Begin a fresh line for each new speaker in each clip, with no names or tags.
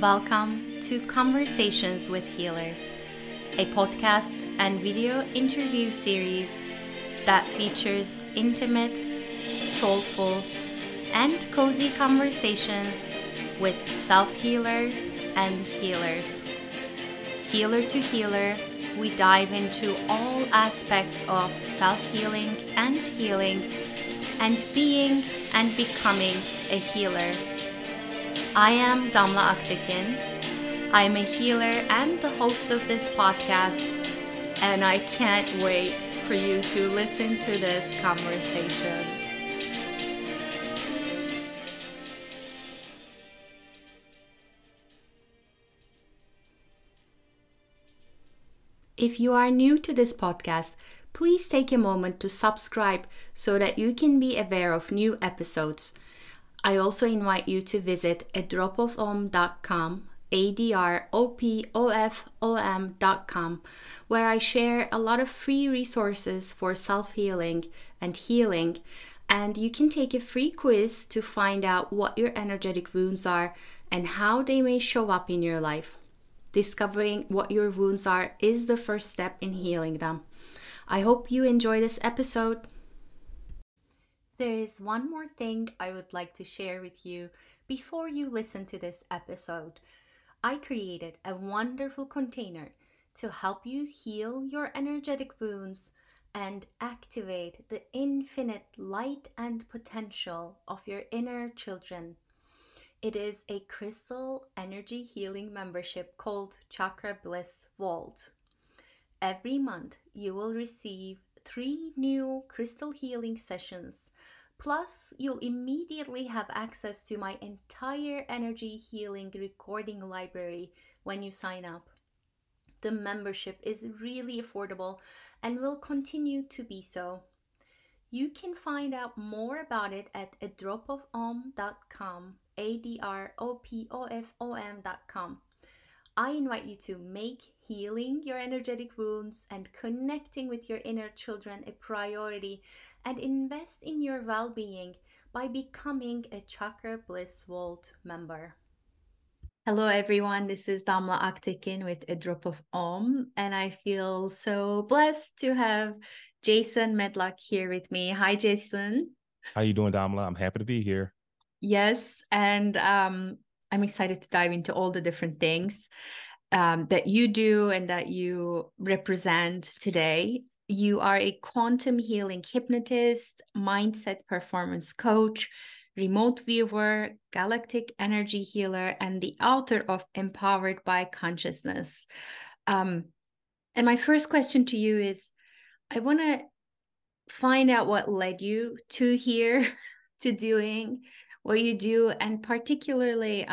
Welcome to Conversations with Healers, a podcast and video interview series that features intimate, soulful, and cozy conversations with self-healers and healers. Healer to healer, we dive into all aspects of self-healing and healing and being and becoming a healer. I am Damla Aktekin. I'm a healer and the host of this podcast, and I can't wait for you to listen to this conversation. If you are new to this podcast, please take a moment to subscribe so that you can be aware of new episodes. I also invite you to visit adropofom.com, adropofom.com, where I share a lot of free resources for self-healing and healing, and you can take a free quiz to find out what your energetic wounds are and how they may show up in your life. Discovering what your wounds are is the first step in healing them. I hope you enjoy this episode. There is one more thing I would like to share with you before you listen to this episode. I created a wonderful container to help you heal your energetic wounds and activate the infinite light and potential of your inner children. It is a crystal energy healing membership called Chakra Bliss Vault. Every month, you will receive 3 new crystal healing sessions. Plus, you'll immediately have access to my entire energy healing recording library when you sign up. The membership is really affordable and will continue to be so. You can find out more about it at adropofom.com, adropofom.com. I invite you to make healing your energetic wounds and connecting with your inner children a priority and invest in your well-being by becoming a Chakra Bliss Vault member. Hello everyone, this is Damla Aktekin with A Drop of Om, and I feel so blessed to have Jason Medlock here with me. Hi Jason.
How you doing, Damla? I'm happy to be here.
Yes, and I'm excited to dive into all the different things that you do and that you represent today. You are a quantum healing hypnotist, mindset performance coach, remote viewer, galactic energy healer, and the author of Empowered by Consciousness. And my first question to you is, I want to find out what led you to here, to doing what you do, and particularly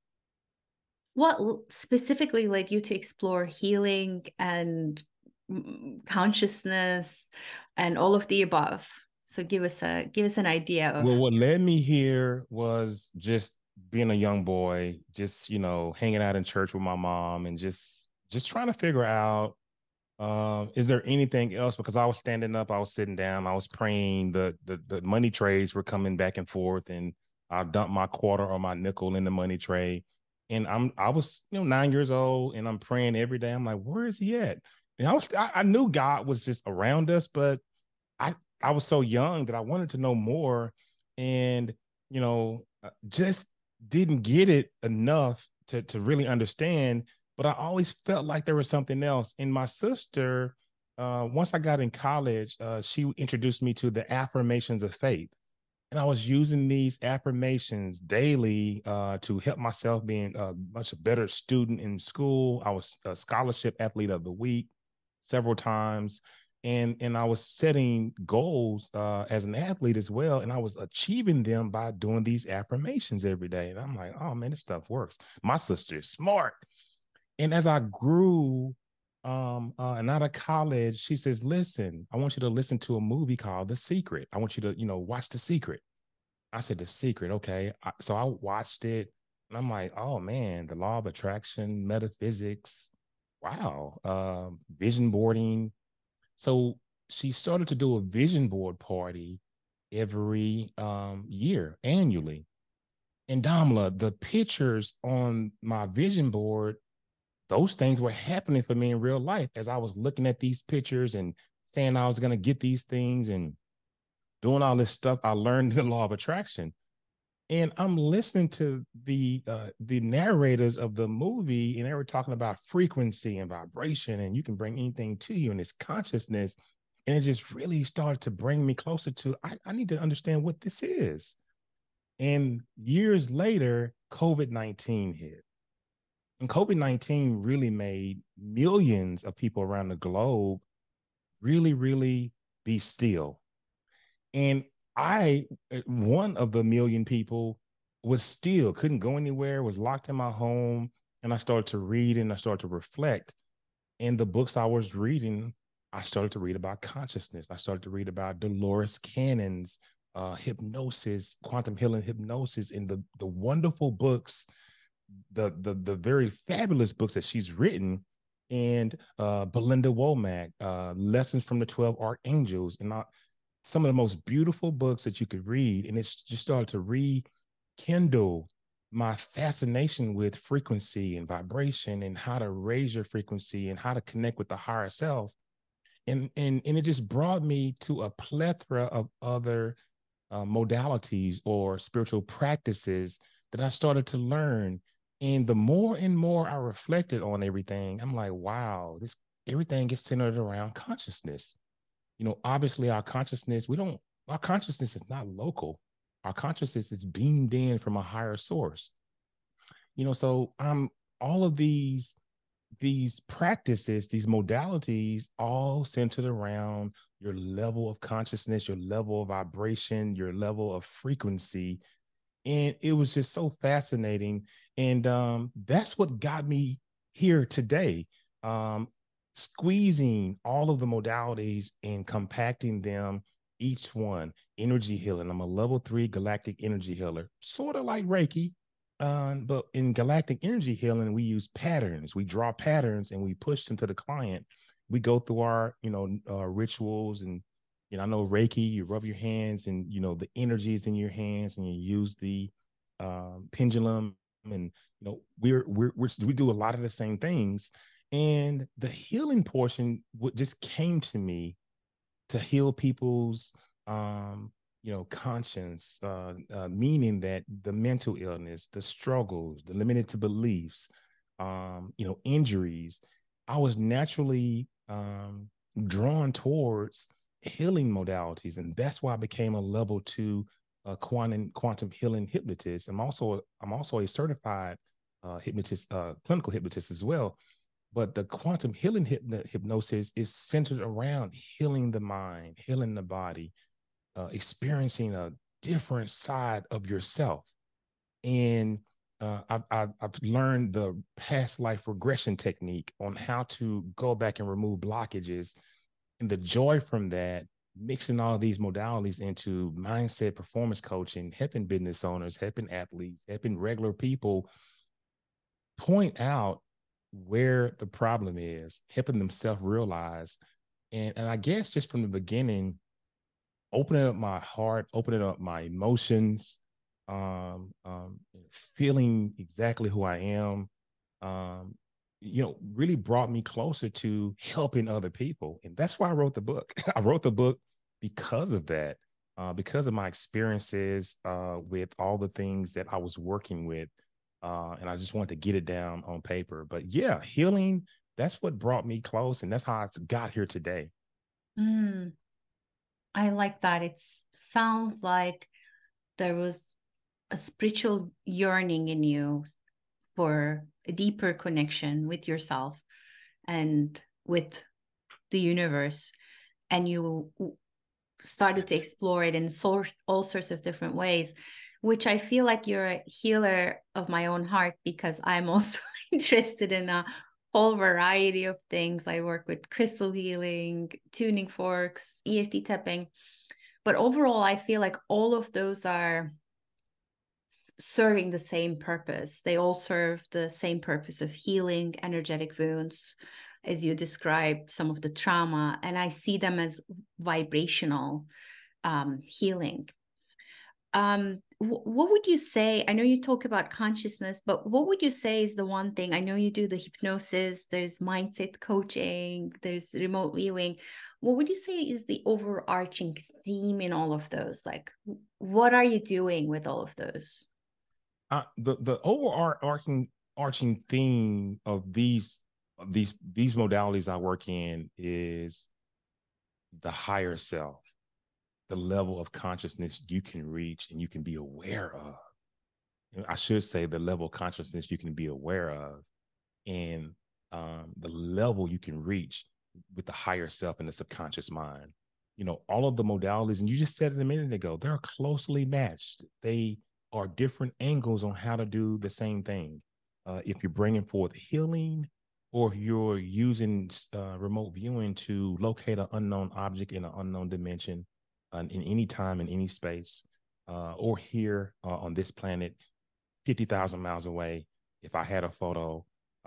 what specifically led you to explore healing and consciousness and all of the above. So give us an idea of.
Well, what led me here was just being a young boy, just hanging out in church with my mom and just trying to figure out is there anything else? Because I was standing up, I was sitting down, I was praying. The money trays were coming back and forth, and I dumped my quarter or my nickel in the money tray. And I was 9 years old, and I'm praying every day. I'm like, where is he at? And I knew God was just around us, but I was so young that I wanted to know more, and just didn't get it enough to really understand. But I always felt like there was something else. And my sister, once I got in college, she introduced me to the affirmations of faith. And I was using these affirmations daily to help myself being a much better student in school. I was a scholarship athlete of the week several times. And I was setting goals as an athlete as well. And I was achieving them by doing these affirmations every day. And I'm like, oh man, this stuff works. My sister is smart. And as I grew and out of college, she says, listen, I want you to listen to a movie called The Secret. I want you to, watch The Secret. I said, The Secret. Okay. So I watched it and I'm like, oh man, the law of attraction, metaphysics. Wow. Vision boarding. So she started to do a vision board party every year, annually. And Damla, the pictures on my vision board, those things were happening for me in real life as I was looking at these pictures and saying I was going to get these things and doing all this stuff. I learned the law of attraction. And I'm listening to the narrators of the movie, and they were talking about frequency and vibration, and you can bring anything to you, and it's consciousness. And it just really started to bring me closer to I need to understand what this is. And years later, COVID-19 hit. And COVID-19 really made millions of people around the globe really, really be still. And I, one of the million people, was still, couldn't go anywhere, was locked in my home. And I started to read and I started to reflect. And the books I was reading, I started to read about consciousness. I started to read about Dolores Cannon's hypnosis, quantum healing hypnosis, and the wonderful books, the very fabulous books that she's written, and Belinda Womack, Lessons from the 12 Archangels, and some of the most beautiful books that you could read. And it's just started to rekindle my fascination with frequency and vibration and how to raise your frequency and how to connect with the higher self. And it just brought me to a plethora of other modalities or spiritual practices that I started to learn. And the more and more I reflected on everything, I'm like, wow, this everything is centered around consciousness. Obviously our consciousness is not local. Our consciousness is beamed in from a higher source. So all of these practices, these modalities, all centered around your level of consciousness, your level of vibration, your level of frequency. And it was just so fascinating. And that's what got me here today. Squeezing all of the modalities and compacting them, each one energy healing. I'm a level 3 galactic energy healer, sort of like Reiki. But in galactic energy healing, we use patterns. We draw patterns and we push them to the client. We go through our, rituals, and I know Reiki. You rub your hands, and the energy is in your hands, and you use the pendulum, and we do a lot of the same things. And the healing portion just came to me to heal people's conscience, meaning that the mental illness, the struggles, the limited beliefs, injuries. I was naturally drawn towards healing modalities, and that's why I became a level 2 quantum healing hypnotist. I'm also a certified hypnotist, clinical hypnotist as well. But the quantum healing hypnosis is centered around healing the mind, healing the body, experiencing a different side of yourself. And I've learned the past life regression technique on how to go back and remove blockages, and the joy from that, mixing all these modalities into mindset performance coaching, helping business owners, helping athletes, helping regular people point out where the problem is, helping them self-realize. And I guess just from the beginning, opening up my heart, opening up my emotions, feeling exactly who I am, really brought me closer to helping other people. And that's why I wrote the book. I wrote the book because of that, because of my experiences with all the things that I was working with. And I just wanted to get it down on paper. But yeah, healing, that's what brought me close. And that's how I got here today.
I like that. It sounds like there was a spiritual yearning in you for a deeper connection with yourself and with the universe. And you started to explore it in all sorts of different ways, which I feel like you're a healer of my own heart, because I'm also interested in a whole variety of things. I work with crystal healing, tuning forks, EFT tapping. But overall, I feel like all of those are serving the same purpose. They all serve the same purpose of healing energetic wounds, as you described some of the trauma. And I see them as vibrational healing. what would you say? I know you talk about consciousness, but what would you say is the one thing? I know you do the hypnosis, there's mindset coaching, there's remote viewing. What would you say is the overarching theme in all of those? Like, what are you doing with all of those?
The overarching theme of these modalities I work in is the higher self, the level of consciousness you can reach and you can be aware of. I should say the level of consciousness you can be aware of, and the level you can reach with the higher self and the subconscious mind. All of the modalities, and you just said it a minute ago, they're closely matched. They are different angles on how to do the same thing. If you're bringing forth healing, or if you're using remote viewing to locate an unknown object in an unknown dimension, in any time, in any space, or here on this planet, 50,000 miles away, if I had a photo,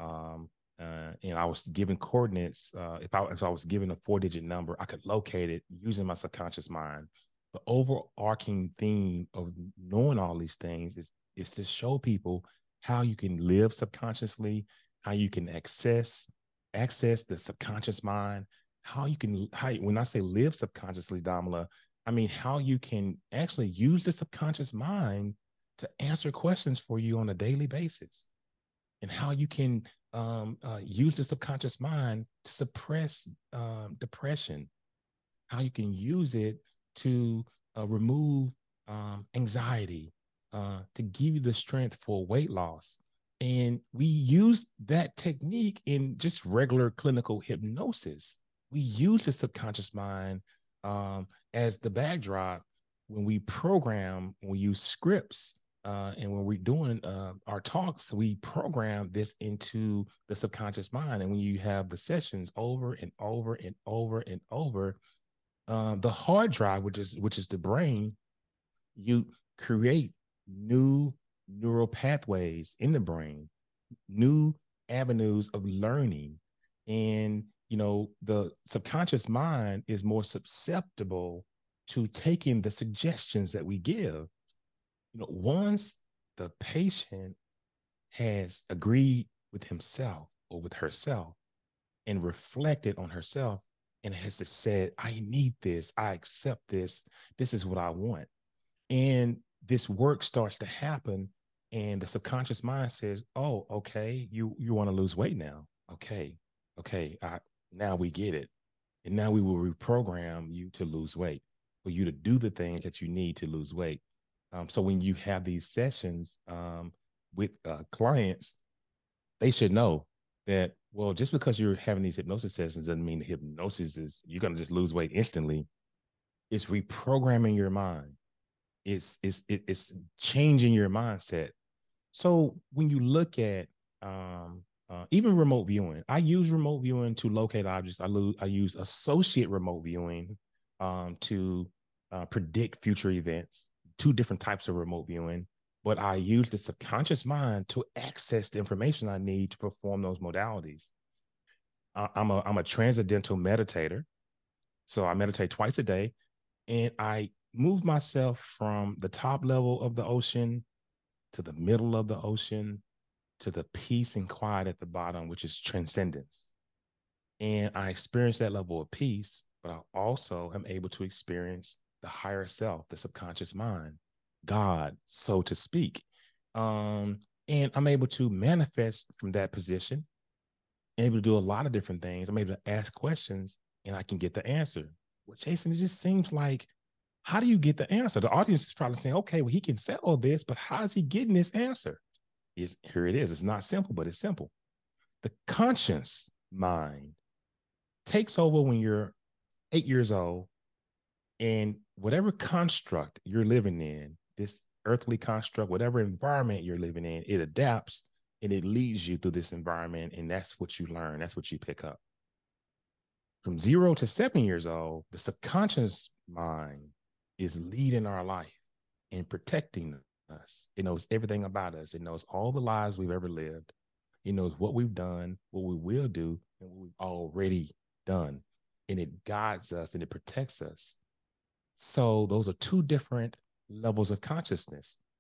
and I was given coordinates, if I was given a 4-digit number, I could locate it using my subconscious mind. The overarching theme of knowing all these things is to show people how you can live subconsciously, how you can access the subconscious mind, when I say live subconsciously, Damala, I mean how you can actually use the subconscious mind to answer questions for you on a daily basis, and how you can use the subconscious mind to suppress depression, how you can use it to remove anxiety, to give you the strength for weight loss. And we use that technique in just regular clinical hypnosis. We use the subconscious mind as the backdrop when we program, when we use scripts, and when we're doing our talks, we program this into the subconscious mind. And when you have the sessions over and over and over and over, the hard drive, which is the brain, you create new neural pathways in the brain, new avenues of learning. And the subconscious mind is more susceptible to taking the suggestions that we give. Once the patient has agreed with himself or with herself and reflected on herself and has said, I need this, I accept this, this is what I want. And this work starts to happen, and the subconscious mind says, oh, okay, you want to lose weight now. Okay, now we get it. And now we will reprogram you to lose weight, for you to do the things that you need to lose weight. So when you have these sessions with clients, they should know that, well, just because you're having these hypnosis sessions doesn't mean the hypnosis is you're going to just lose weight instantly. It's reprogramming your mind. It's changing your mindset. So when you look at even remote viewing, I use remote viewing to locate objects. I use associate remote viewing to predict future events. Two different types of remote viewing, but I use the subconscious mind to access the information I need to perform those modalities. I'm a transcendental meditator, so I meditate twice a day, and I move myself from the top level of the ocean to the middle of the ocean to the peace and quiet at the bottom, which is transcendence. And I experience that level of peace, but I also am able to experience the higher self, the subconscious mind, God, so to speak. And I'm able to manifest from that position, able to do a lot of different things. I'm able to ask questions and I can get the answer. Well, Jason, it just seems like, how do you get the answer? The audience is probably saying, okay, well, he can say all this, but how is he getting this answer? Here it is. It's not simple, but it's simple. The conscious mind takes over when you're 8 years old, and whatever construct you're living in, this earthly construct, whatever environment you're living in, it adapts and it leads you through this environment. And that's what you learn. That's what you pick up. From 0 to 7 years old, the subconscious mind is leading our life and protecting us. It knows everything about us. It knows all the lives we've ever lived. It knows what we've done, what we will do, and what we've already done. And it guides us and it protects us. So those are two different levels of consciousness.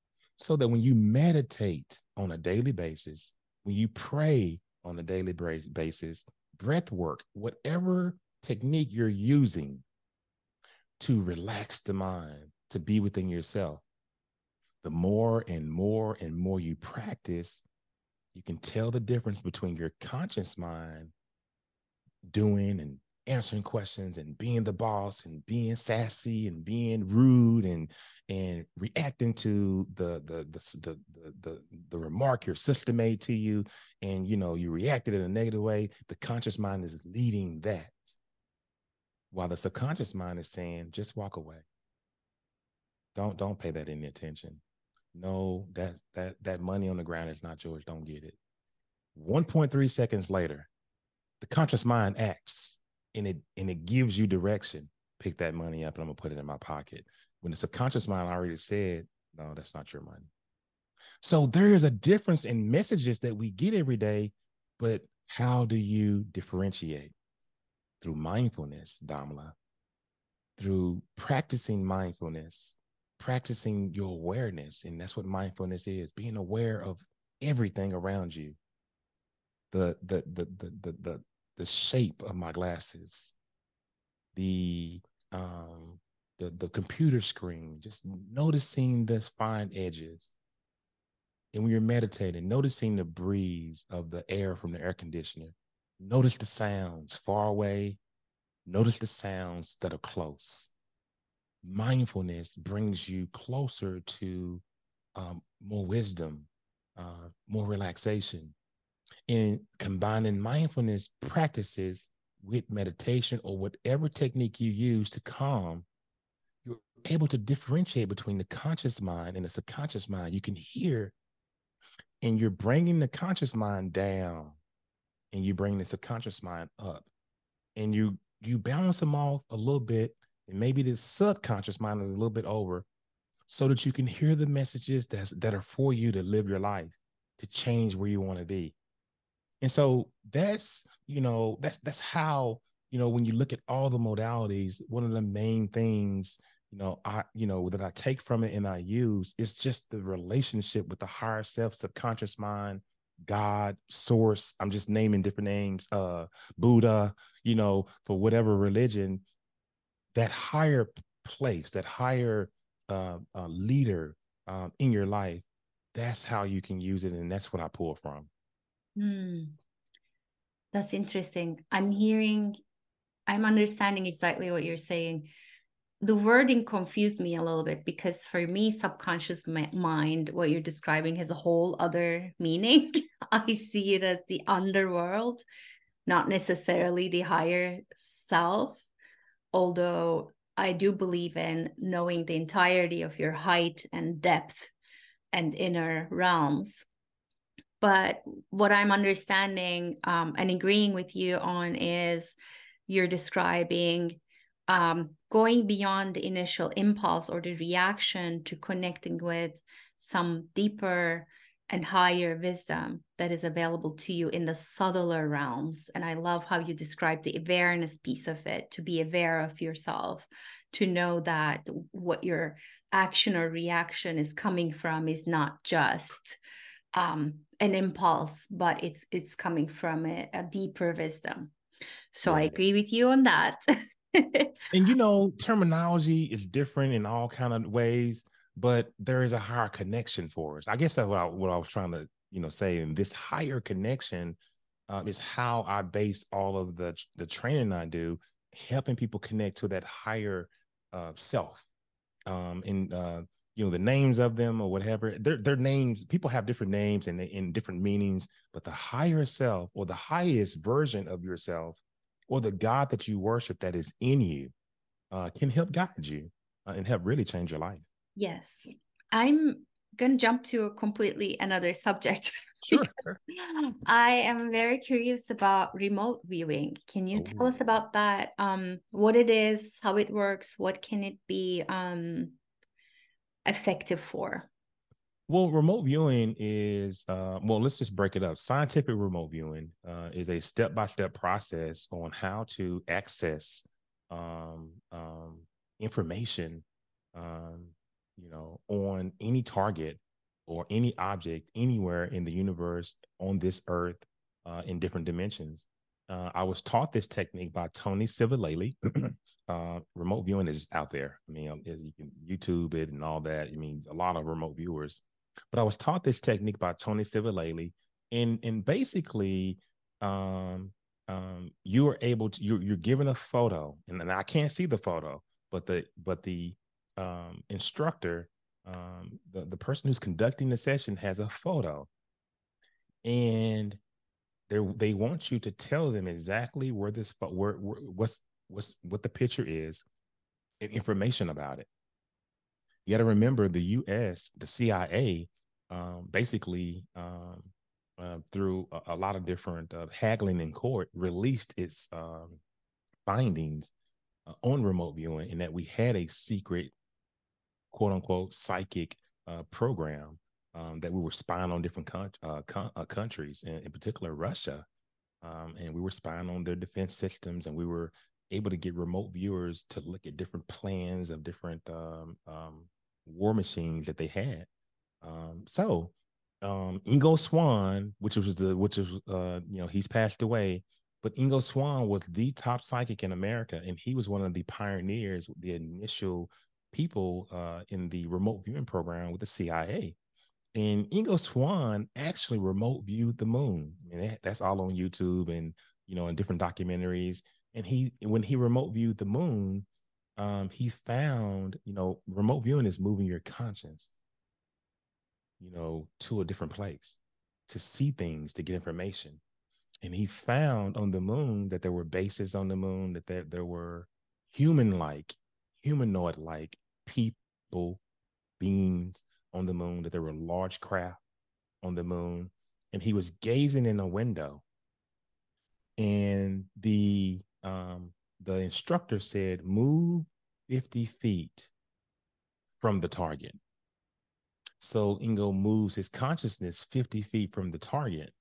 so that when you meditate on a daily basis, when you pray on a daily basis, breath work, whatever technique you're using to relax the mind, to be within yourself, the more and more and more you practice, you can tell the difference between your conscious mind doing and answering questions and being the boss and being sassy and being rude and reacting to the remark your sister made to you, and you reacted in a negative way. The conscious mind is leading that, while the subconscious mind is saying, just walk away. Don't pay that any attention. No, that money on the ground is not yours. Don't get it. 1.3 seconds later, the conscious mind acts, and it gives you direction. Pick that money up and I'm gonna put it in my pocket. When the subconscious mind already said, no, that's not your money. So there is a difference in messages that we get every day, but how do you differentiate? Through mindfulness, Damla, through practicing mindfulness, practicing your awareness. And that's what mindfulness is, being aware of everything around you. The shape of my glasses, the computer screen, just noticing the fine edges. And when you're meditating, noticing the breeze of the air from the air conditioner, notice the sounds far away, notice the sounds that are close. Mindfulness brings you closer to more wisdom, more relaxation. And combining mindfulness practices with meditation or whatever technique you use to calm, you're able to differentiate between the conscious mind and the subconscious mind. You can hear, and you're bringing the conscious mind down, and you bring the subconscious mind up, and you balance them off a little bit, and maybe the subconscious mind is a little bit over, so that you can hear the messages that are for you to live your life, to change where you want to be. And so that's how, when you look at all the modalities, one of the main things, that I take from it and I use, is just the relationship with the higher self, subconscious mind, God, source. I'm just naming different names, Buddha, for whatever religion, that higher place, that higher leader in your life. That's how you can use it. And that's what I pull from.
That's interesting. I'm understanding exactly what you're saying. The wording confused me a little bit, because for me, subconscious mind, what you're describing, has a whole other meaning. I see it as the underworld, not necessarily the higher self. Although I do believe in knowing the entirety of your height and depth and inner realms. But what I'm understanding and agreeing with you on is you're describing going beyond the initial impulse or the reaction to connecting with some deeper and higher wisdom that is available to you in the subtler realms. And I love how you describe the awareness piece of it, to be aware of yourself, to know that what your action or reaction is coming from is not just an impulse, but it's coming from a deeper wisdom. So I agree with you on that.
And terminology is different in all kind of ways, but there is a higher connection for us. I guess that's what I was trying to say. And this higher connection is how I base all of the training I do, helping people connect to that higher self. The names of them or whatever, their names, people have different names and in different meanings, but the higher self, or the highest version of yourself, or the God that you worship that is in you, can help guide you and help really change your life.
Yes. I'm going to jump to a completely another subject.
Sure.
I am very curious about remote viewing. Can you tell us about that? What it is, how it works, what can it be effective for?
Well, remote viewing is, let's just break it up. Scientific remote viewing is a step-by-step process on how to access information, on any target or any object anywhere in the universe, on this earth, in different dimensions. I was taught this technique by Tony Civilale. Remote viewing is out there. I mean, you can YouTube it and all that. I mean, a lot of remote viewers. But I was taught this technique by Tony Civilale, and basically, you are able to, you're given a photo, and I can't see the photo, but the instructor, the person who's conducting the session has a photo, and they want you to tell them exactly where this what the picture is and information about it. You got to remember the U.S., the CIA, basically, through a lot of different haggling in court, released its findings on remote viewing, and that we had a secret, quote unquote, psychic program, that we were spying on different countries, in particular Russia, and we were spying on their defense systems, and we were able to get remote viewers to look at different plans of different war machines that they had. So Ingo Swann, which is he's passed away, but Ingo Swann was the top psychic in America, and he was one of the pioneers, the initial people in the remote viewing program with the CIA. And Ingo Swann actually remote viewed the moon. I mean, that's all on YouTube, and in different documentaries. And when he remote viewed the moon, he found, remote viewing is moving your conscience, to a different place, to see things, to get information. And he found on the moon that there were bases on the moon, that there were humanoid-like people, beings on the moon, that there were large craft on the moon. And he was gazing in a window, and the instructor said, move 50 feet from the target. So Ingo moves his consciousness 50 feet from the target,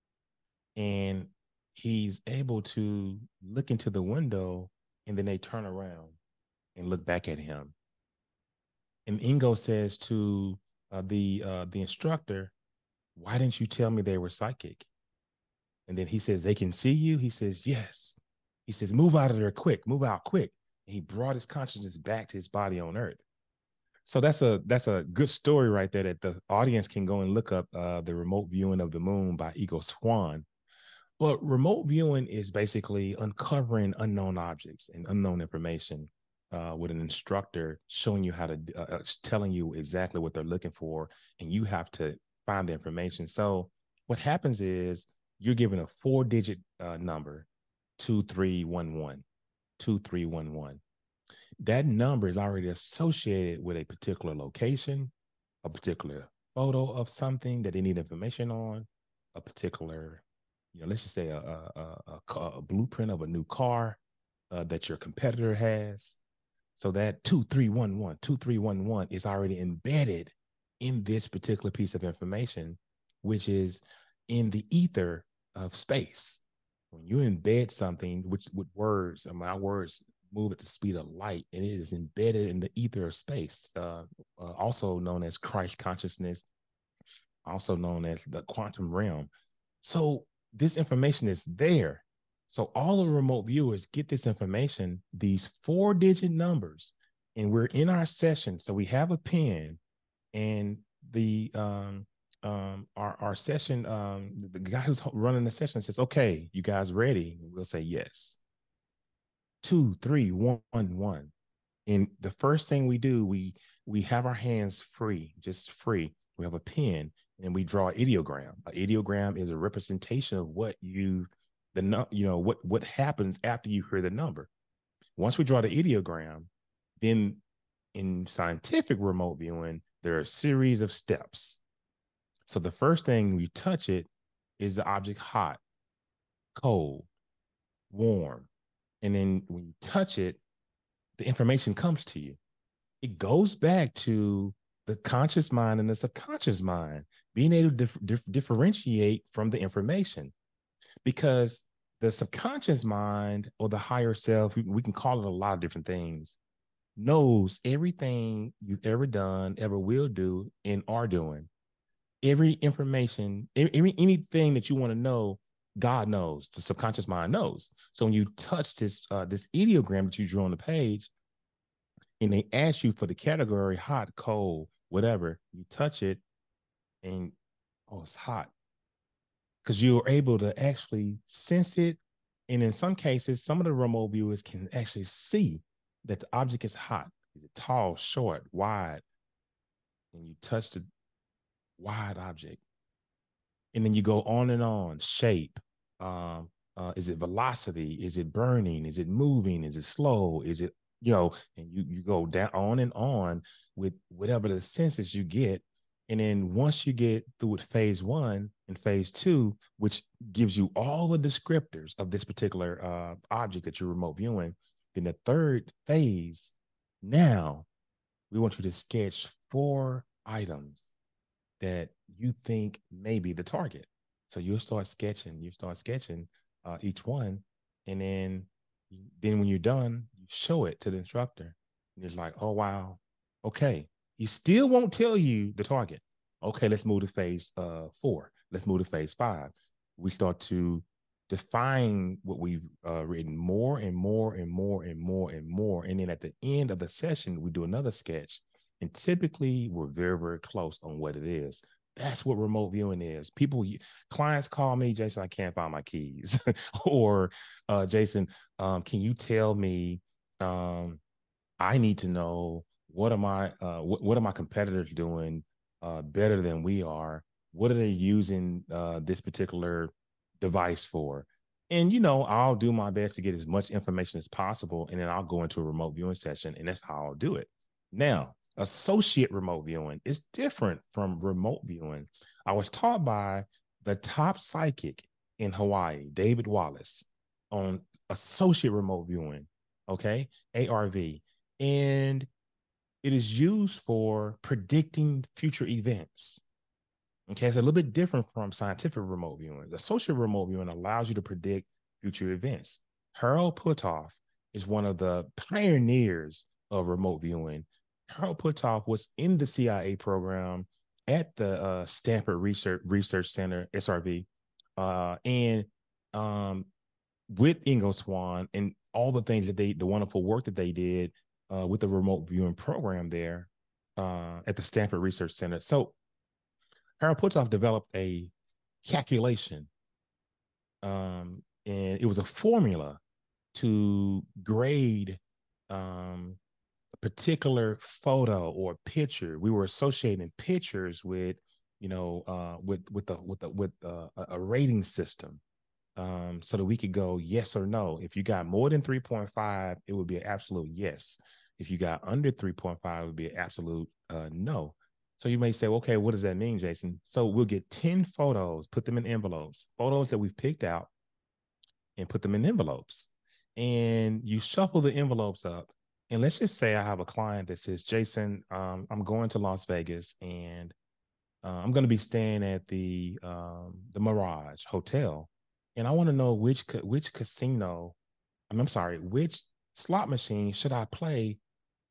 and he's able to look into the window, and then they turn around and look back at him. And Ingo says to the instructor, why didn't you tell me they were psychic? And then he says, they can see you? He says, yes. He says, move out of there quick, move out quick. And he brought his consciousness back to his body on Earth. So that's a good story right there, that the audience can go and look up, the remote viewing of the moon by Ingo Swann. Well, remote viewing is basically uncovering unknown objects and unknown information, with an instructor showing you how to, telling you exactly what they're looking for, and you have to find the information. So what happens is you're given a 4-digit number, 2311, 2311. That number is already associated with a particular location, a particular photo of something that they need information on, a particular, let's just say a blueprint of a new car that your competitor has. So that 2311 is already embedded in this particular piece of information, which is in the ether of space. When you embed something with words, I mean, our words move at the speed of light, and it is embedded in the ether of space, also known as Christ consciousness, also known as the quantum realm. So this information is there. So all the remote viewers get this information, these 4-digit numbers, and we're in our session. So we have a pen, and the our session, the guy who's running the session says, okay, you guys ready? We'll say yes. 2311. And the first thing we do, we have our hands free, just free. We have a pen, and we draw an ideogram. An ideogram is a representation of what what happens after you hear the number. Once we draw the ideogram, then in scientific remote viewing, there are a series of steps. So the first thing we touch it, is the object hot, cold, warm? And then when you touch it, the information comes to you. It goes back to the conscious mind and the subconscious mind, being able to differentiate from the information, because the subconscious mind, or the higher self, we can call it a lot of different things, knows everything you've ever done, ever will do, and are doing. Every information, anything that you want to know, God knows. The subconscious mind knows. So when you touch this ideogram that you drew on the page, and they ask you for the category hot, cold, whatever, you touch it, and oh, it's hot, because you're able to actually sense it. And in some cases, some of the remote viewers can actually see that the object is hot. Is it tall, short, wide? And you touch the wide object. And then you go on and on. Shape. Is it velocity? Is it burning? Is it moving? Is it slow? Is it, and you go down on and on with whatever the senses you get. And then once you get through with phase one and phase two, which gives you all the descriptors of this particular object that you're remote viewing, then the third phase, now we want you to sketch 4 items that you think may be the target. So you start sketching each one. And then when you're done, you show it to the instructor. And it's like, oh, wow. Okay. He still won't tell you the target. Okay, let's move to phase 4. Let's move to phase 5. We start to define what we've written more and more and more and more and more. And then at the end of the session, we do another sketch. And typically we're very, very close on what it is. That's what remote viewing is. Clients call me, Jason, I can't find my keys. Or Jason, can you tell me, I need to know what are my competitors doing better than we are? What are they using this particular device for? And I'll do my best to get as much information as possible, and then I'll go into a remote viewing session, and that's how I'll do it. Now, associate remote viewing is different from remote viewing. I was taught by the top psychic in Hawaii, David Wallace, on associate remote viewing, okay, ARV. And it is used for predicting future events. Okay, it's a little bit different from scientific remote viewing. Associate remote viewing allows you to predict future events. Harold Puthoff is one of the pioneers of remote viewing. Harold Puthoff was in the CIA program at the Stanford Research Center, SRV, and with Ingo Swann and all the things that the wonderful work that they did with the remote viewing program there at the Stanford Research Center. So Harold Puthoff developed a calculation, and it was a formula to grade a particular photo or picture. We were associating pictures with, with a rating system, so that we could go yes or no. If you got more than 3.5, it would be an absolute yes. If you got under 3.5, it would be an absolute no. So you may say, okay, what does that mean, Jason? So we'll get 10 photos, put them in envelopes, photos that we've picked out, and put them in envelopes. And you shuffle the envelopes up. And let's just say I have a client that says, Jason, I'm going to Las Vegas, and I'm going to be staying at the Mirage Hotel. And I want to know which casino, I'm sorry, which slot machine should I play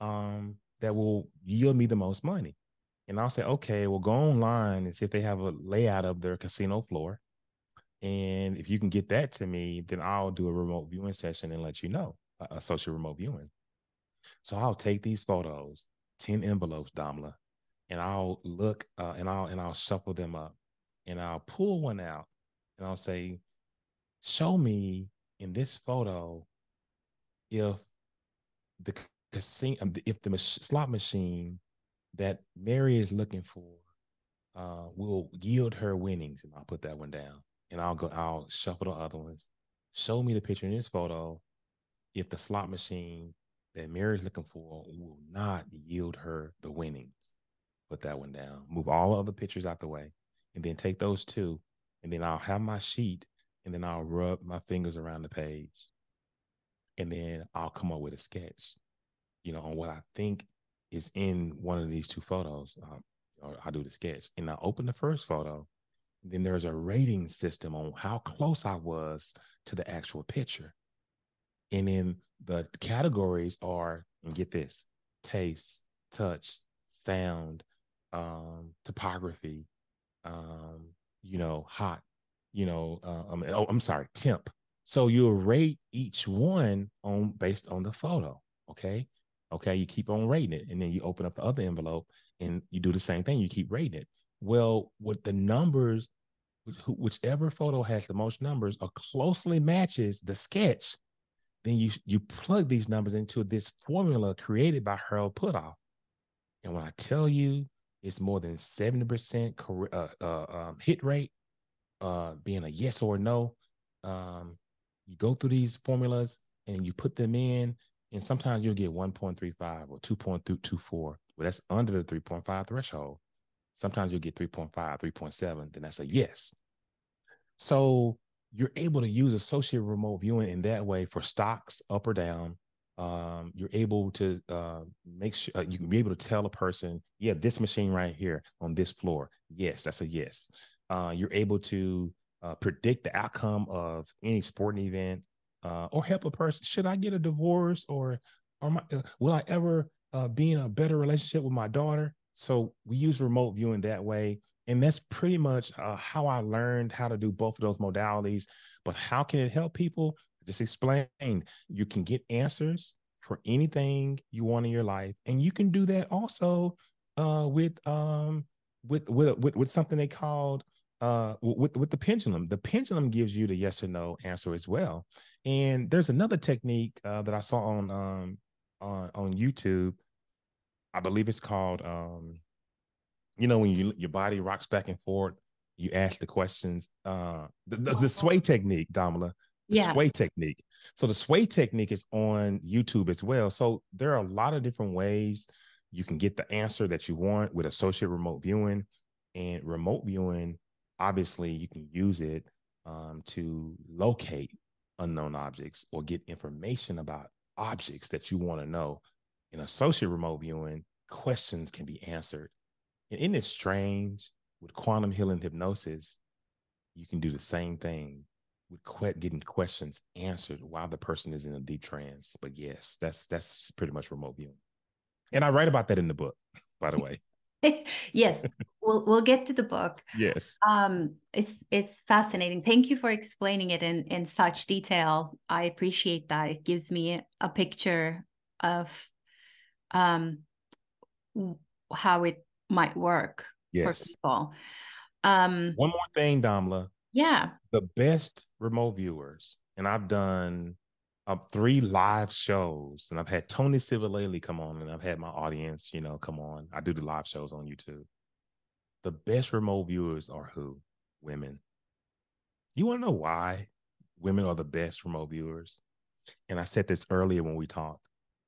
that will yield me the most money? And I'll say, okay, well, go online and see if they have a layout of their casino floor. And if you can get that to me, then I'll do a remote viewing session and let you know, a social remote viewing. So I'll take these photos, 10 envelopes, Damla, and I'll look and I'll shuffle them up, and I'll pull one out, and I'll say, show me in this photo if the casino, if the slot machine that Mary is looking for will yield her winnings. And I'll put that one down, and I'll shuffle the other ones. Show me the picture in this photo if the slot machine that Mary's looking for will not yield her the winnings. Put that one down. Move all the other pictures out the way, and then take those two, and then I'll have my sheet, and then I'll rub my fingers around the page, and then I'll come up with a sketch, on what I think is in one of these two photos. Or I'll do the sketch, and I'll open the first photo. Then there's a rating system on how close I was to the actual picture. And then the categories are, and get this, taste, touch, sound, topography, um, hot, I'm sorry, temp. So you'll rate each one based on the photo. Okay. Okay. You keep on rating it. And then you open up the other envelope and you do the same thing. You keep rating it. Well, with the numbers, whichever photo has the most numbers or closely matches the sketch, then you plug these numbers into this formula created by Harold Putoff. And when I tell you it's more than 70% hit rate, being a yes or no, you go through these formulas and you put them in, and sometimes you'll get 1.35 or 2.24. Well, that's under the 3.5 threshold. Sometimes you'll get 3.5, 3.7, then that's a yes. So you're able to use associated remote viewing in that way for stocks up or down. You're able to make sure you can be able to tell a person, yeah, this machine right here on this floor, yes, that's a yes. You're able to predict the outcome of any sporting event, or help a person. Should I get a divorce, or will I ever be in a better relationship with my daughter? So we use remote viewing that way. And that's pretty much how I learned how to do both of those modalities. But how can it help people? Just explain. You can get answers for anything you want in your life, and you can do that also with something they called with the pendulum. The pendulum gives you the yes or no answer as well. And there's another technique that I saw on YouTube. I believe it's called when your body rocks back and forth, you ask the questions. The sway technique, Damala, the
Yeah.
sway technique. So the sway technique is on YouTube as well. So there are a lot of different ways you can get the answer that you want with associate remote viewing. And remote viewing, obviously, you can use it to locate unknown objects or get information about objects that you want to know. In associate remote viewing, questions can be answered. And isn't it strange with quantum healing hypnosis, you can do the same thing with getting questions answered while the person is in a deep trance. But yes, that's pretty much remote viewing. And I write about that in the book, by the way.
Yes, we'll get to the book.
Yes.
It's fascinating. Thank you for explaining it in such detail. I appreciate that. It gives me a picture of how it might work for
Yes.
people.
One more thing, Damla.
Yeah.
The best remote viewers, and I've done 3 live shows, and I've had Tony Sivaleli come on, and I've had my audience, come on. I do the live shows on YouTube. The best remote viewers are who? Women. You want to know why women are the best remote viewers? And I said this earlier when we talked.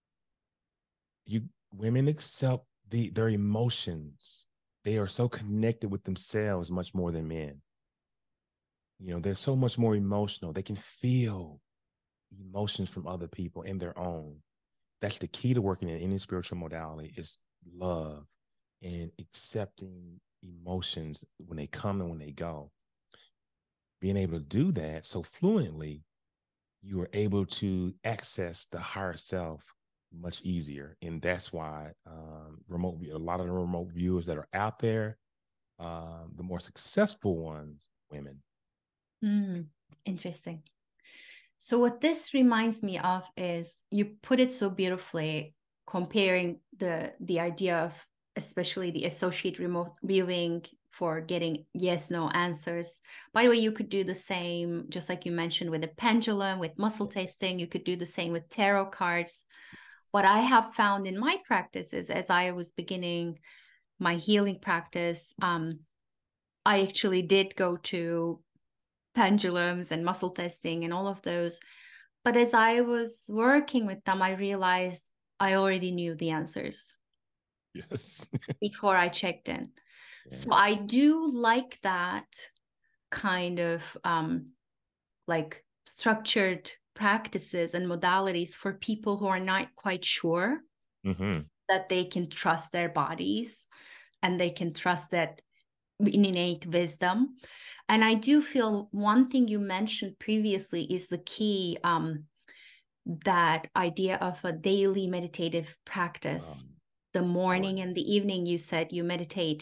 Women accept their emotions. They are so connected with themselves much more than men. They're so much more emotional. They can feel emotions from other people and their own. That's the key to working in any spiritual modality is love and accepting emotions when they come and when they go. Being able to do that so fluently, you are able to access the higher self much easier. And that's why a lot of the remote viewers that are out there, the more successful ones, women.
Interesting. So what this reminds me of is you put it so beautifully, comparing the idea of especially the associate remote viewing for getting yes, no answers. By the way, you could do the same, just like you mentioned with a pendulum, with muscle testing. You could do the same with tarot cards. What I have found in my practice is as I was beginning my healing practice, I actually did go to pendulums and muscle testing and all of those. But as I was working with them, I realized I already knew the answers.
Yes.
Before I checked in.
Yeah.
So I do like that kind of like structured practices and modalities for people who are not quite sure that they can trust their bodies and they can trust that innate wisdom. And I do feel one thing you mentioned previously is the key, that idea of a daily meditative practice. The morning and the evening, you said you meditate.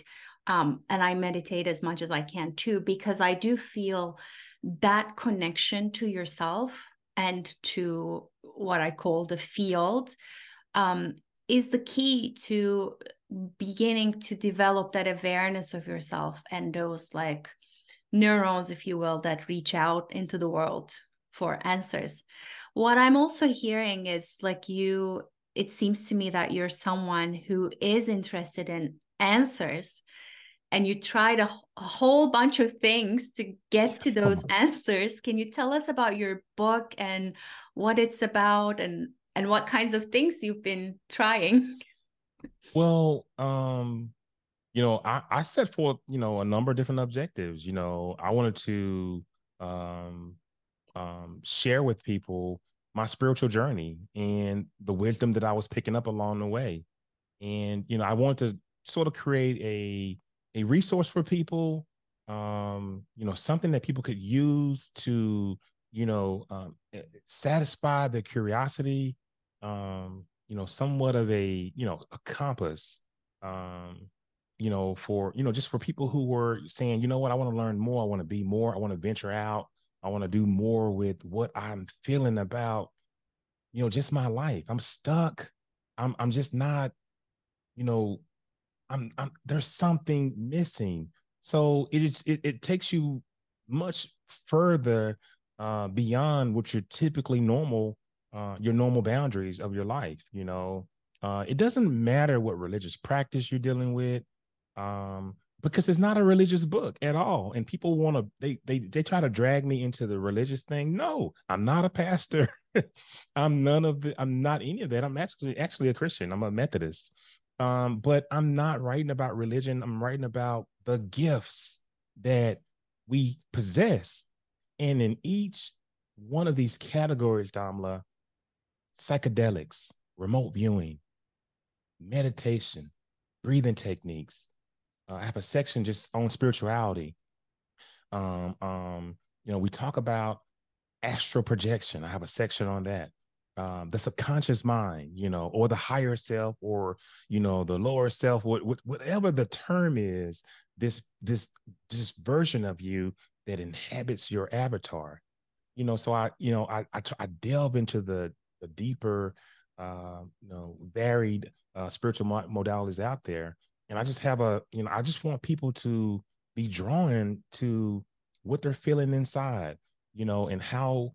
And I meditate as much as I can too, because I do feel that connection to yourself and to what I call the field um, is the key to beginning to develop that awareness of yourself and those like neurons, if you will, that reach out into the world for answers. What I'm also hearing is like it seems to me that you're someone who is interested in answers and you tried a whole bunch of things to get to those answers. Can you tell us about your book and what it's about and what kinds of things you've been trying?
Well, I set forth, a number of different objectives. I wanted to um, share with people my spiritual journey and the wisdom that I was picking up along the way. And, I wanted to sort of create a resource for people, something that people could use to, satisfy their curiosity, somewhat of a compass, just for people who were saying, you know what, I want to learn more. I want to be more. I want to venture out. I want to do more with what I'm feeling about, just my life. I'm stuck. I'm just not, you know, there's something missing. So it takes you much further beyond what your typically your normal boundaries of your life. It doesn't matter what religious practice you're dealing with, because it's not a religious book at all. And people want to they try to drag me into the religious thing. No, I'm not a pastor. I'm not any of that. I'm actually a Christian. I'm a Methodist. But I'm not writing about religion. I'm writing about the gifts that we possess. And in each one of these categories, Damla, psychedelics, remote viewing, meditation, breathing techniques. I have a section just on spirituality. We talk about astral projection. I have a section on that. The subconscious mind, or the higher self, or the lower self, whatever the term is, this version of you that inhabits your avatar. So I delve into the deeper, varied spiritual modalities out there, and I just have I just want people to be drawn to what they're feeling inside, and how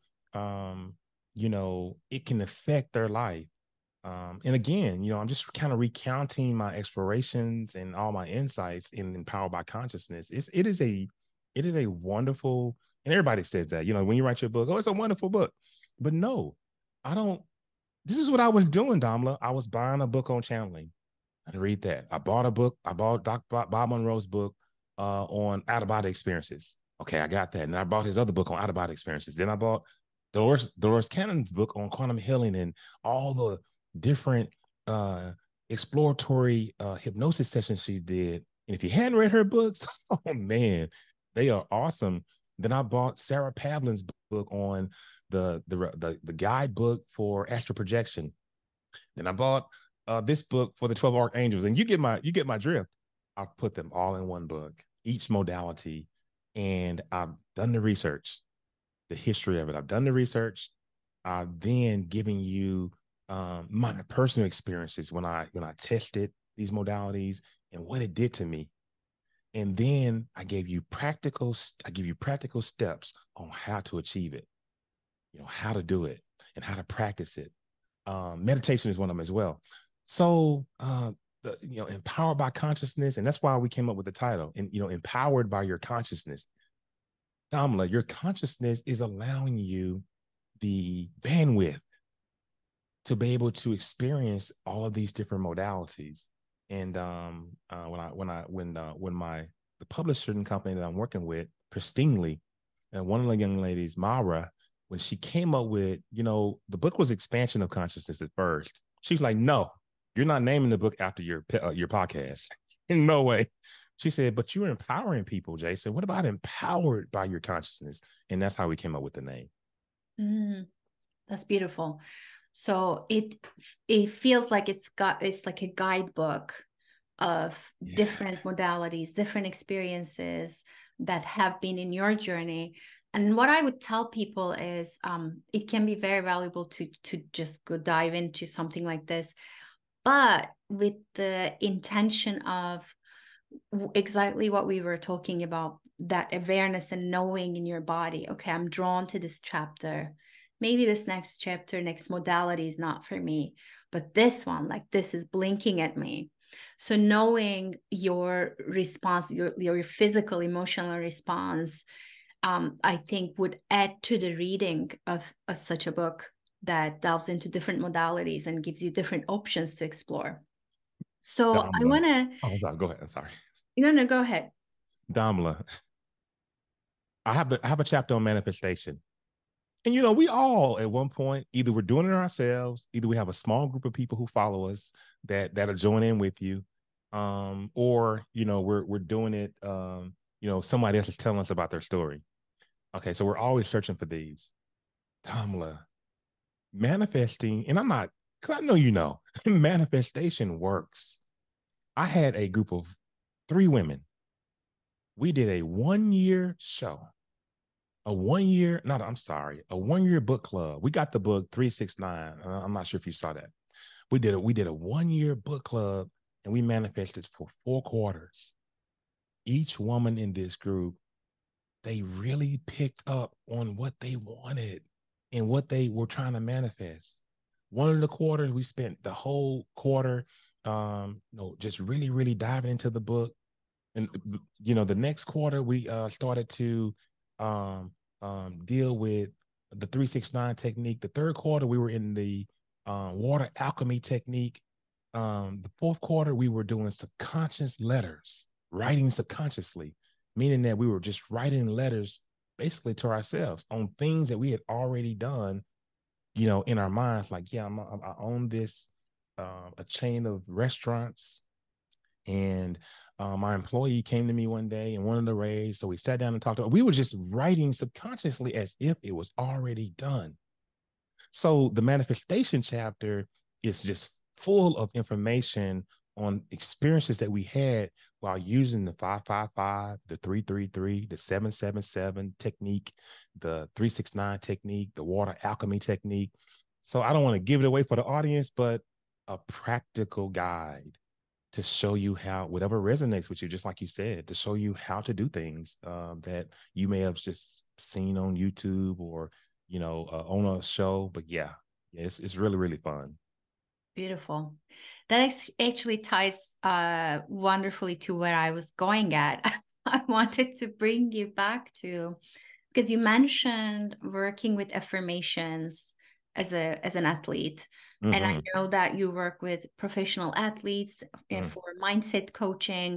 it can affect their life. And again, I'm just kind of recounting my explorations and all my insights in Empowered by Consciousness. It is a wonderful, and everybody says that, when you write your book, oh, it's a wonderful book. But no, I don't. This is what I was doing, Damla. I was buying a book on channeling. I read that. I bought a book. I bought Bob Monroe's book on out of body experiences. Okay, I got that. And I bought his other book on out of body experiences. Then I bought Dolores Cannon's book on quantum healing and all the different exploratory hypnosis sessions she did. And if you hadn't read her books, oh man, they are awesome. Then I bought Sarah Pavlin's book on the guidebook for astral projection. Then I bought this book for the 12 Archangels, and you get my drift. I've put them all in one book, each modality, and I've done the research, the history of it. I've done the research. I've then given you my personal experiences when I tested these modalities and what it did to me. And then I give you practical steps on how to achieve it, how to do it and how to practice it. Meditation is one of them as well. So, empowered by consciousness. And that's why we came up with the title, and, empowered by your consciousness. Damla, your consciousness is allowing you the bandwidth to be able to experience all of these different modalities. And the publishing company that I'm working with, pristinely, and one of the young ladies, Mara, when she came up with, the book was Expansion of Consciousness at first. She's like, no, you're not naming the book after your podcast. In no way. She said, but you're empowering people, Jason. What about empowered by your consciousness? And that's how we came up with the name.
That's beautiful. So it feels like it's like a guidebook of different
Yes.
modalities, different experiences that have been in your journey. And what I would tell people is it can be very valuable to just go dive into something like this, but with the intention of exactly what we were talking about, that awareness and knowing in your body, okay, I'm drawn to this chapter. Maybe this next chapter, next modality is not for me, but this one, like this is blinking at me. So knowing your response, your physical, emotional response, I think would add to the reading of such a book that delves into different modalities and gives you different options to explore. So I
Damla.
want to,
Oh, sorry. Go ahead. I'm sorry.
no, go ahead.
Damla. I have a chapter on manifestation. And we all at one point either we're doing it ourselves, either we have a small group of people who follow us that'll join in with you, or we're doing it. Somebody else is telling us about their story. Okay, so we're always searching for these. Tamla, manifesting, and I'm not, because I know manifestation works. I had a group of 3 women. We did a 1-year show. A 1-year, not, I'm sorry, a 1-year book club. We got the book 369. I'm not sure if you saw that. We did a 1-year book club, and we manifested for 4 quarters. Each woman in this group, they really picked up on what they wanted and what they were trying to manifest. One of the quarters, we spent the whole quarter, just really, really diving into the book. And the next quarter, we started to um, deal with the 369 technique. The third quarter, we were in the water alchemy technique. The fourth quarter, we were doing subconscious letters, writing subconsciously, meaning that we were just writing letters basically to ourselves on things that we had already done, in our minds. Like, yeah, I own this, a chain of restaurants, and my employee came to me one day and wanted to raise. So we sat down and talked about. We were just writing subconsciously as if it was already done. So the manifestation chapter is just full of information on experiences that we had while using the 555, the 333, the 777 technique, the 369 technique, the water alchemy technique. So I don't want to give it away for the audience, but a practical guide to show you how, whatever resonates with you, just like you said, to show you how to do things that you may have just seen on YouTube or on a show. But yeah, it's really, really fun.
Beautiful. That actually ties wonderfully to where I was going at. I wanted to bring you back to, because you mentioned working with affirmations as an athlete. And I
Mm-hmm.
know that you work with professional athletes
Mm-hmm.
for mindset coaching.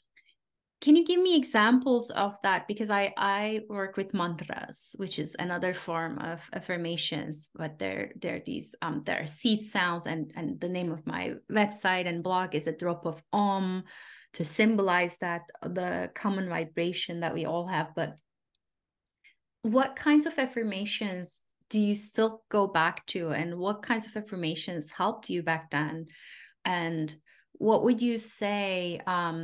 Can you give me examples of that? Because I work with mantras, which is another form of affirmations, but they're these there are seed sounds, and the name of my website and blog is a drop of om to symbolize that the common vibration that we all have. But what kinds of affirmations do you still go back to, and what kinds of affirmations helped you back then? And what would you say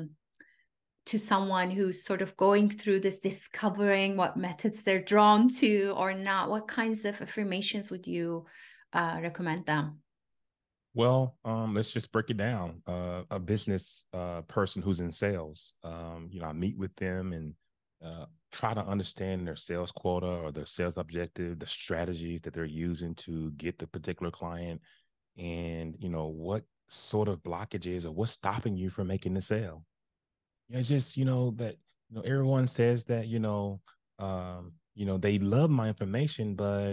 to someone who's sort of going through this, discovering what methods they're drawn to or not? What kinds of affirmations would you recommend them?
Well, let's just break it down. A business person who's in sales, I meet with them and try to understand their sales quota or their sales objective, the strategies that they're using to get the particular client, and what sort of blockages or what's stopping you from making the sale. It's just that everyone says that they love my information, but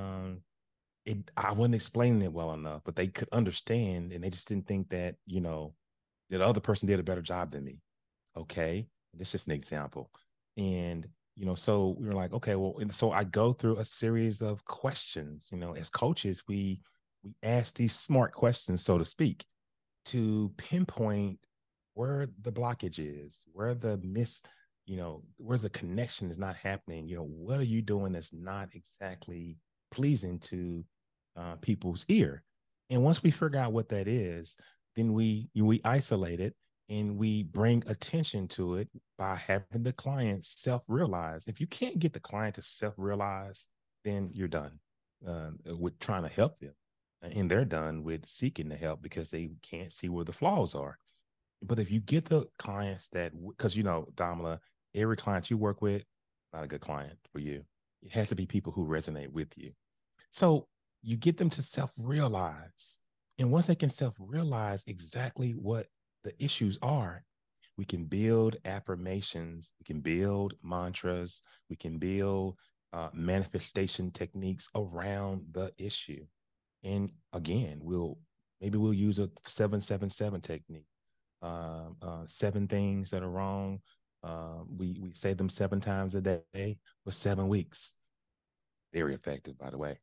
I wasn't explaining it well enough, but they could understand, and they just didn't think that that other person did a better job than me. Okay, this is just an example, and so we were like, okay, well, and so I go through a series of questions. As coaches, we ask these smart questions, so to speak, to pinpoint where the blockage is, where the where the connection is not happening. What are you doing that's not exactly pleasing to people's ear? And once we figure out what that is, then we isolate it, and we bring attention to it by having the client self-realize. If you can't get the client to self-realize, then you're done with trying to help them. And they're done with seeking the help because they can't see where the flaws are. But if you get the clients that, because Damla, every client you work with, not a good client for you. It has to be people who resonate with you. So you get them to self-realize. And once they can self-realize exactly what the issues are, we can build affirmations, we can build mantras, we can build manifestation techniques around the issue. And again, maybe we'll use a 777 technique. 7 things that are wrong. We say them 7 times a day for 7 weeks. Very effective, by the way.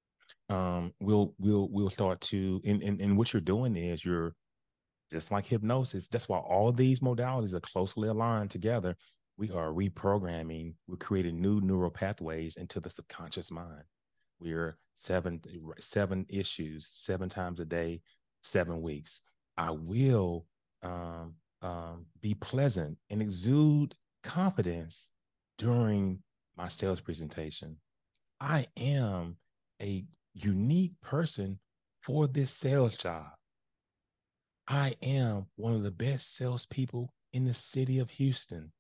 We'll start to, and what you're doing is you're just like hypnosis. That's why all these modalities are closely aligned together. We are reprogramming, we're creating new neural pathways into the subconscious mind. We're seven issues, 7 times a day, 7 weeks. I will be pleasant and exude confidence during my sales presentation. I am a unique person for this sales job. I am one of the best salespeople in the city of Houston.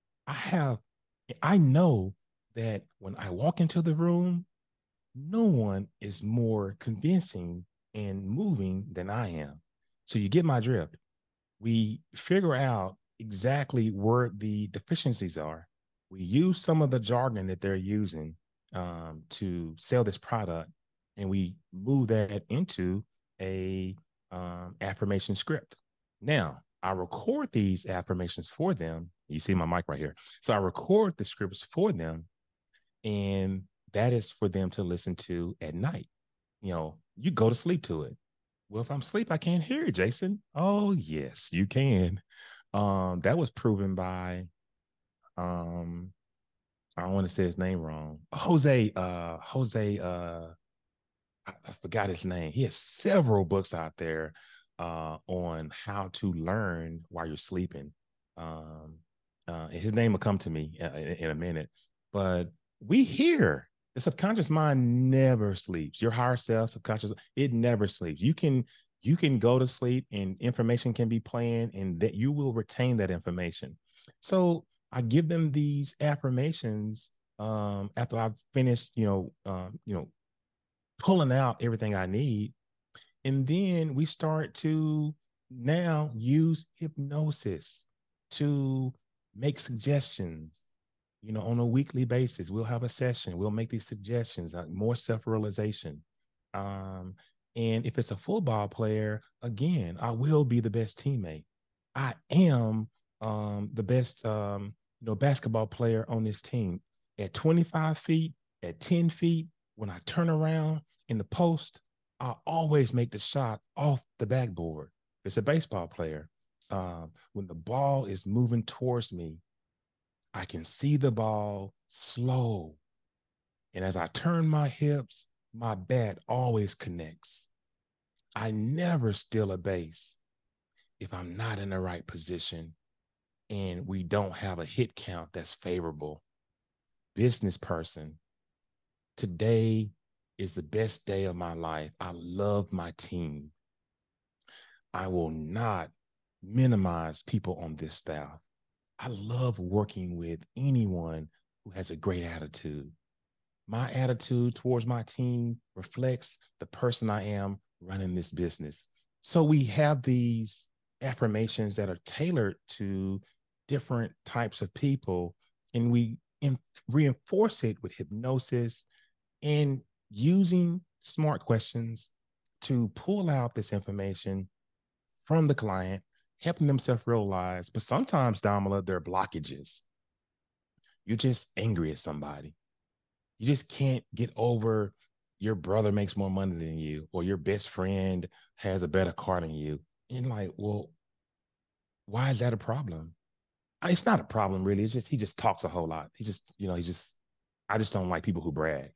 I know that when I walk into the room, no one is more convincing and moving than I am. So you get my drift. We figure out exactly where the deficiencies are. We use some of the jargon that they're using to sell this product, and we move that into a affirmation script. Now, I record these affirmations for them. You see my mic right here. So I record the scripts for them, and that is for them to listen to at night. You go to sleep to it. Well, if I'm asleep, I can't hear it, Jason. Oh, yes, you can. That was proven by I don't want to say his name wrong. Jose, I forgot his name. He has several books out there on how to learn while you're sleeping. His name will come to me in a minute. But we hear the subconscious mind never sleeps. Your higher self, subconscious, it never sleeps. You can go to sleep and information can be playing, and that you will retain that information. So I give them these affirmations after I've finished, pulling out everything I need. And then we start to now use hypnosis to make suggestions. On a weekly basis, we'll have a session. We'll make these suggestions, more self-realization. And if it's a football player, again, I will be the best teammate. I am the best, basketball player on this team. At 25 feet, at 10 feet, when I turn around in the post, I always make the shot off the backboard. It's a baseball player. When the ball is moving towards me, I can see the ball slow. And as I turn my hips, my bat always connects. I never steal a base if I'm not in the right position and we don't have a hit count that's favorable. Business person, today is the best day of my life. I love my team. I will not minimize people on this staff. I love working with anyone who has a great attitude. My attitude towards my team reflects the person I am running this business. So we have these affirmations that are tailored to different types of people, and we reinforce it with hypnosis and using smart questions to pull out this information from the client, helping them self-realize. But sometimes, Damala, there are blockages. You're just angry at somebody. You just can't get over your brother makes more money than you, or your best friend has a better car than you. And you're like, well, why is that a problem? It's not a problem, really. It's just he just talks a whole lot. I just don't like people who brag.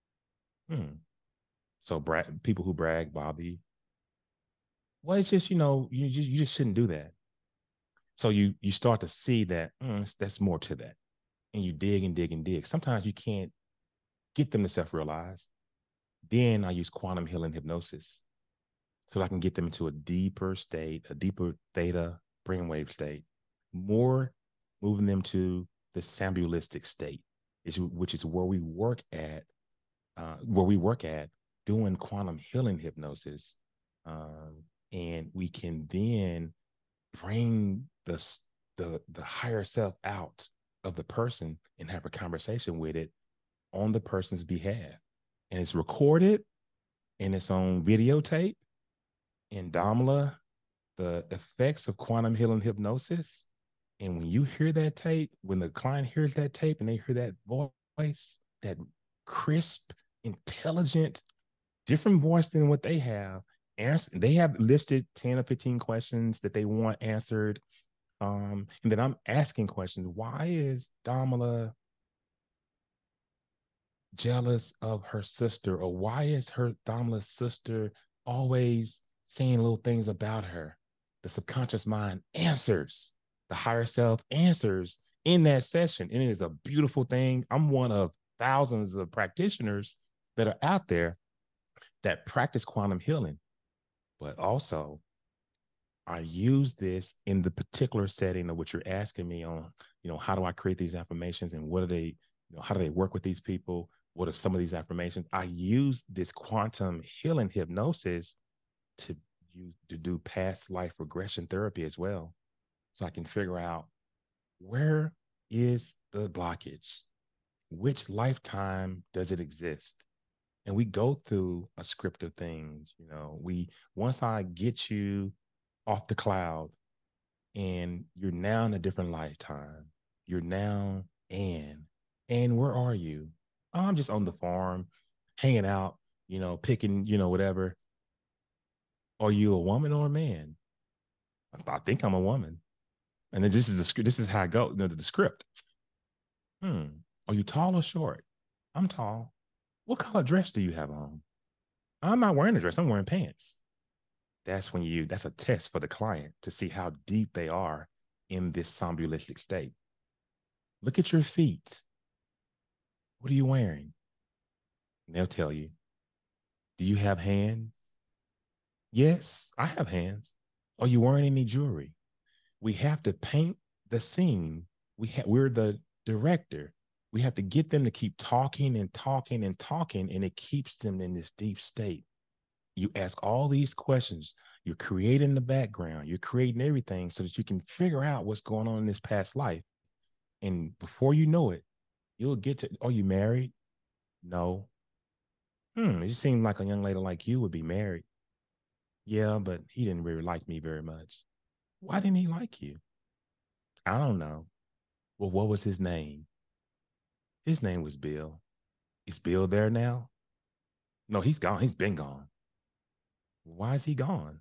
So people who brag bother you. Well, it's just, you just shouldn't do that. So you start to see that that's more to that, and you dig and dig and dig. Sometimes you can't get them to self-realize. Then I use quantum healing hypnosis so I can get them into a deeper state, a deeper theta brainwave state, more moving them to the sambulistic state, which is where we work at doing quantum healing hypnosis, and we can then bring the higher self out of the person and have a conversation with it on the person's behalf, and it's recorded and it's on videotape. And Damla, the effects of quantum healing hypnosis, and when you hear that tape, when the client hears that tape and they hear that voice, that crisp, intelligent, different voice than what they have. They have listed 10 or 15 questions that they want answered. And then I'm asking questions. Why is Damala jealous of her sister? Or why is Damala's sister always saying little things about her? The subconscious mind answers. The higher self answers in that session. And it is a beautiful thing. I'm one of thousands of practitioners that are out there that practice quantum healing, but also I use this in the particular setting of what you're asking me on, how do I create these affirmations and what are they, how do they work with these people? What are some of these affirmations? I use this quantum healing hypnosis to do past life regression therapy as well. So I can figure out where is the blockage? Which lifetime does it exist? And we go through a script of things. Once I get you off the cloud and you're now in a different lifetime, you're now and where are you? Oh, I'm just on the farm hanging out, picking, whatever. Are you a woman or a man? I think I'm a woman. And then this is the script. This is how I go, the script. Are you tall or short? I'm tall. What color dress do you have on? I'm not wearing a dress. I'm wearing pants. That's a test for the client to see how deep they are in this somnambulistic state. Look at your feet. What are you wearing? And they'll tell you. Do you have hands? Yes, I have hands. Are you wearing any jewelry? We have to paint the scene. We're the director. We have to get them to keep talking and talking and talking, and it keeps them in this deep state. You ask all these questions. You're creating the background. You're creating everything so that you can figure out what's going on in this past life. And before you know it, you'll get to, are you married? No. It just seemed like a young lady like you would be married. Yeah, but he didn't really like me very much. Why didn't he like you? I don't know. Well, what was his name? His name was Bill. Is Bill there now? No, he's gone. He's been gone. Why is he gone?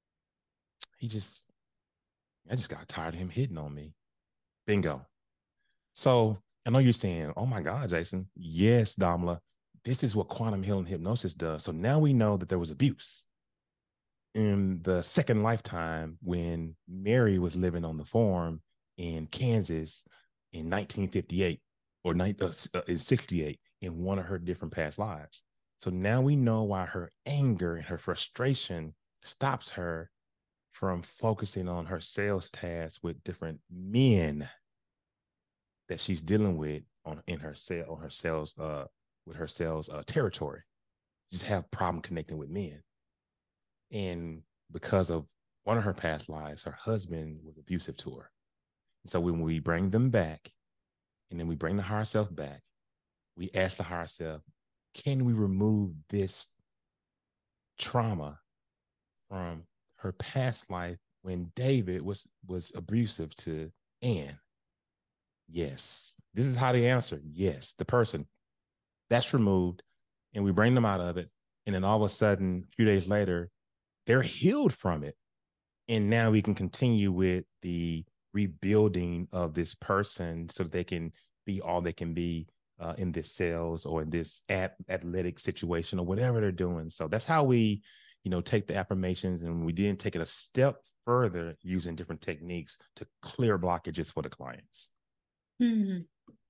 I just got tired of him hitting on me. Bingo. So I know you're saying, oh my God, Jason. Yes, Damla, this is what quantum healing hypnosis does. So now we know that there was abuse in the second lifetime when Mary was living on the farm in Kansas in 1958 or in 68 in one of her different past lives. So now we know why her anger and her frustration stops her from focusing on her sales tasks with different men that she's dealing with with her sales territory. Just have problem connecting with men. And because of one of her past lives, her husband was abusive to her. And so when we bring them back, and then we bring the higher self back, we ask the higher self, can we remove this trauma from her past life when David was abusive to Anne? Yes. This is how they answer. Yes. The person that's removed, and we bring them out of it. And then all of a sudden, a few days later, they're healed from it. And now we can continue with the rebuilding of this person so that they can be all they can be in this sales or in this athletic situation or whatever they're doing. So that's how we take the affirmations, and we didn't take it a step further using different techniques to clear blockages for the clients.
Mm-hmm.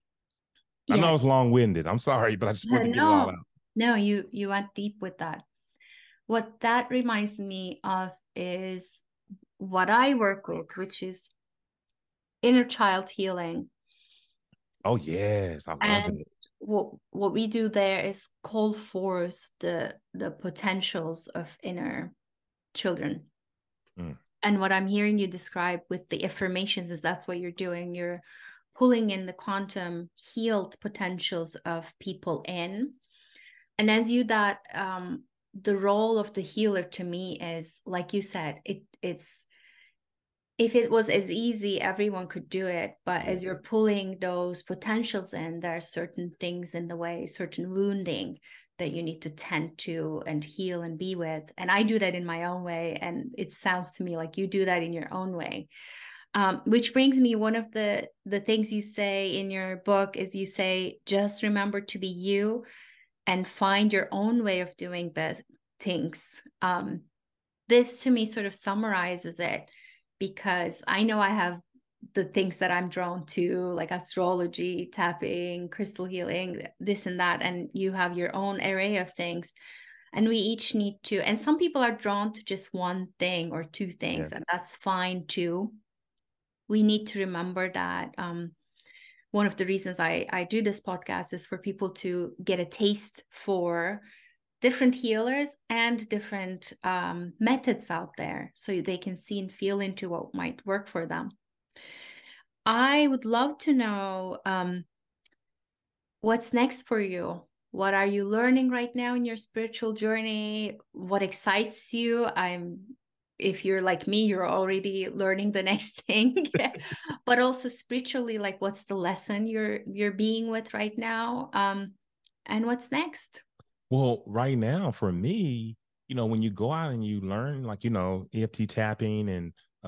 I know
Yeah.
I was long-winded. I'm sorry, but I just wanted to get it all
No,
out.
no, you went deep with that. What that reminds me of is what I work with, which is inner child healing.
Oh, yes. I love
And
it.
what we do there is call forth the potentials of inner children.
Mm.
And what I'm hearing you describe with the affirmations is that's what you're doing. You're pulling in the quantum healed potentials of people in. And as you that the role of the healer to me is, like you said, it's if it was as easy, everyone could do it. But as you're pulling those potentials in, there are certain things in the way, certain wounding that you need to tend to and heal and be with. And I do that in my own way. And it sounds to me like you do that in your own way. Which brings me, one of the things you say in your book is you say, just remember to be you and find your own way of doing this things. This to me sort of summarizes it, because I know I have the things that I'm drawn to, like astrology, tapping, crystal healing, this and that. And you have your own array of things. And we each need to, and some people are drawn to just one thing or two things, and
Yes.
that's fine too. We need to remember that one of the reasons I do this podcast is for people to get a taste for different healers and different methods out there, so they can see and feel into what might work for them. I would love to know what's next for you. What are you learning right now in your spiritual journey? What excites you? If you're like me, you're already learning the next thing. But also spiritually, like what's the lesson you're being with right now? And what's next?
Well, right now for me, when you go out and you learn, like, EFT tapping and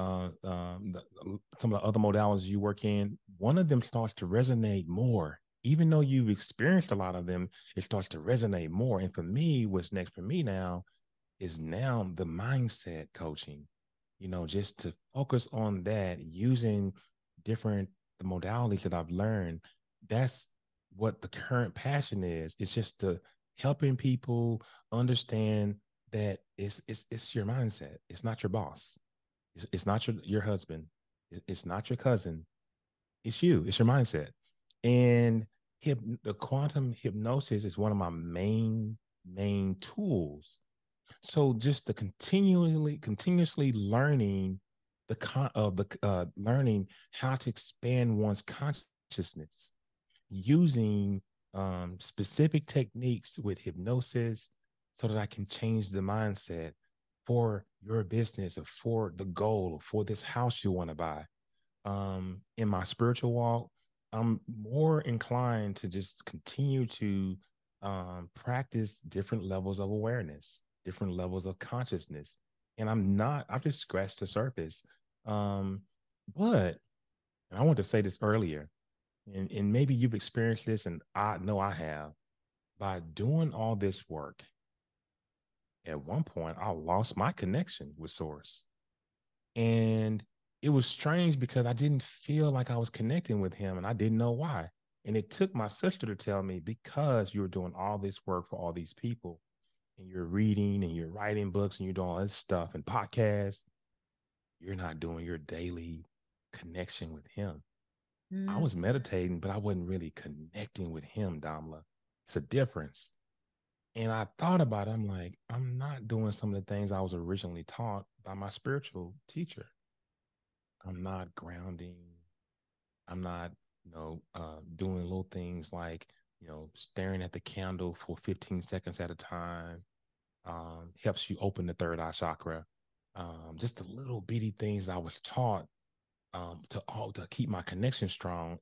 some of the other modalities you work in, one of them starts to resonate more. Even though you've experienced a lot of them, it starts to resonate more. And for me, what's next for me now is now the mindset coaching, just to focus on that using different the modalities that I've learned. That's what the current passion is. It's just the helping people understand that it's your mindset. It's not your boss. It's not your husband. It's not your cousin. It's you. It's your mindset. And the quantum hypnosis is one of my main tools. So just the continuously learning learning how to expand one's consciousness using specific techniques with hypnosis, so that I can change the mindset for your business or for the goal or for this house you want to buy. In my spiritual walk, I'm more inclined to just continue to practice different levels of awareness, different levels of consciousness. And I've just scratched the surface. But and I want to say this earlier, and maybe you've experienced this, and I know I have. By doing all this work, at one point, I lost my connection with Source. And it was strange because I didn't feel like I was connecting with him, and I didn't know why. And it took my sister to tell me, because you're doing all this work for all these people, and you're reading and you're writing books and you're doing all this stuff and podcasts, you're not doing your daily connection with him. I was meditating, but I wasn't really connecting with him, Damla. It's a difference. And I thought about it. I'm like, I'm not doing some of the things I was originally taught by my spiritual teacher. I'm not grounding. I'm not, doing little things like, staring at the candle for 15 seconds at a time. Helps you open the third eye chakra. Just the little bitty things I was taught to keep my connection strong.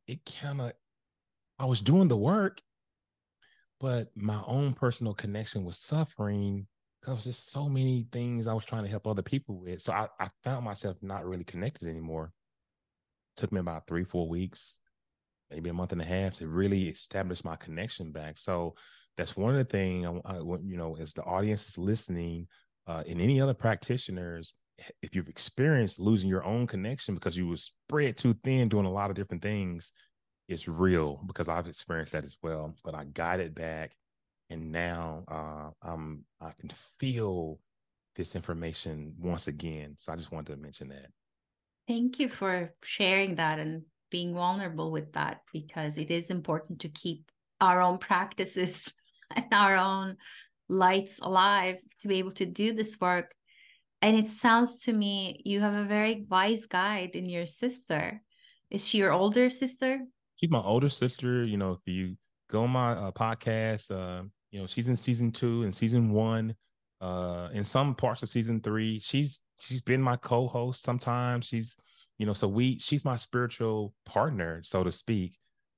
I was doing the work, but my own personal connection was suffering because there's so many things I was trying to help other people with. So I found myself not really connected anymore. It took me about 3-4 weeks, maybe a month and a half, to really establish my connection back. So that's one of the things as the audience is listening, and any other practitioners, if you've experienced losing your own connection because you were spread too thin doing a lot of different things, it's real, because I've experienced that as well. But I got it back, and now I can feel this information once again. So I just wanted to mention that.
Thank you for sharing that and being vulnerable with that, because it is important to keep our own practices and our own lights alive to be able to do this work. And it sounds to me you have a very wise guide in your sister. Is she your older sister?
She's my older sister. You know, if you go on my podcast, you know, she's in season 2 and season 1. In some parts of season 3, she's been my co-host. Sometimes she's, you know, she's my spiritual partner, so to speak,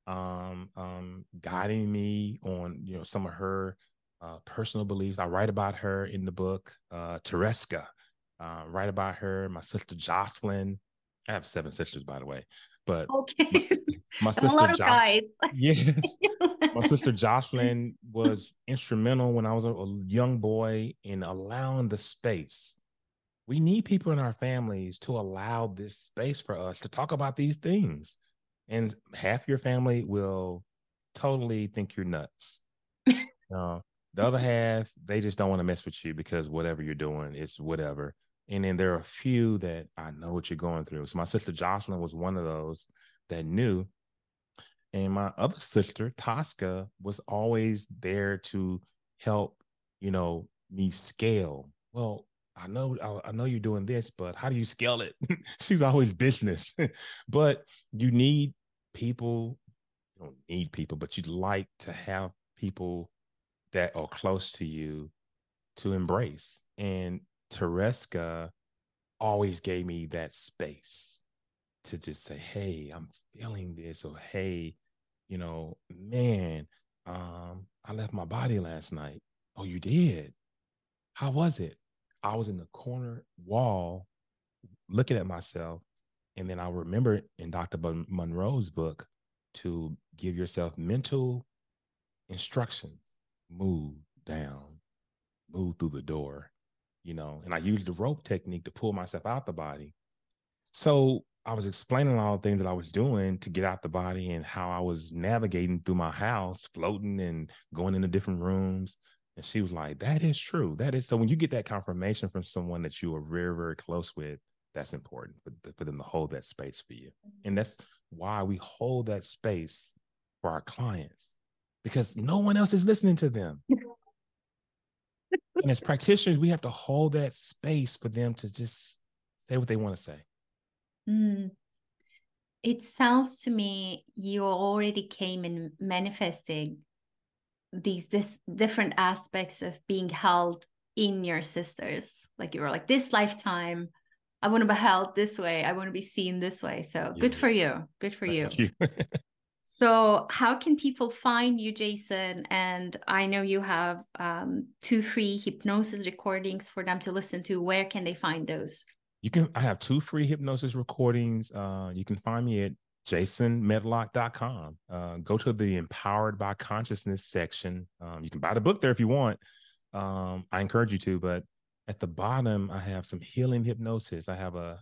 guiding me on, you know, some of her personal beliefs. I write about her in the book, Tereska. Write about her. My sister Jocelyn. I have 7 sisters, by the way, but
Okay.
my
A
sister
lot of
Jocelyn.
guys.
Yes, my sister Jocelyn was instrumental when I was a young boy in allowing the space. We need people in our families to allow this space for us to talk about these things. And half your family will totally think you're nuts. Uh, the other half, they just don't want to mess with you because whatever you're doing, it's whatever. And then there are a few that I know what you're going through. So my sister Jocelyn was one of those that knew. And my other sister, Tosca, was always there to help, you know, me scale. Well, I know you're doing this, but how do you scale it? She's always business. But you need people, you don't need people, but you'd like to have people that are close to you to embrace. And Tereska always gave me that space to just say, hey, I'm feeling this, or hey, you know, man, I left my body last night. Oh, you did? How was it? I was in the corner wall looking at myself. And then I remember in Dr. Monroe's book to give yourself mental instructions: move down, move through the door, you know. And I used the rope technique to pull myself out the body. So I was explaining all the things that I was doing to get out the body and how I was navigating through my house, floating and going into different rooms. And she was like, that is true. That is. So when you get that confirmation from someone that you are very, very close with, that's important for them to hold that space for you. And that's why we hold that space for our clients, because no one else is listening to them. And as practitioners, we have to hold that space for them to just say what they want to say.
Mm. It sounds to me you already came in manifesting these different aspects of being held in your sisters. Like you were like, this lifetime, I want to be held this way. I want to be seen this way. So
Yes.
good for you. Good for
Thank
you.
you.
So how can people find you, Jason? And I know you have 2 free hypnosis recordings for them to listen to. Where can they find those?
I have 2 free hypnosis recordings. You can find me at jasonmedlock.com. Go to the Empowered by Consciousness section. You can buy the book there if you want. I encourage you to, but at the bottom, I have some healing hypnosis. I have a